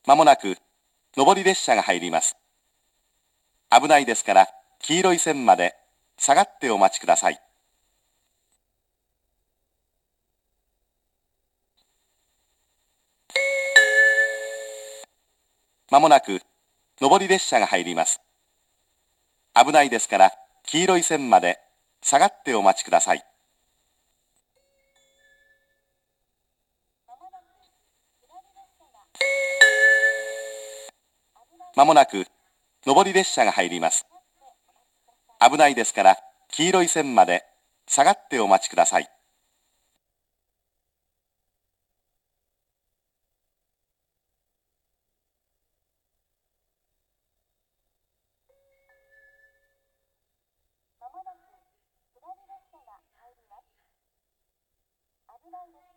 まもなく上り列車が入ります。危ないですから黄色い線まで下がってお待ちください。まもなく上り列車が入ります。危ないですから黄色い線まで下がってお待ちください。まもなく上り列車が入ります。危ないですから黄色い線まで下がってお待ちください。 まもなく下り列車が入ります。危ないです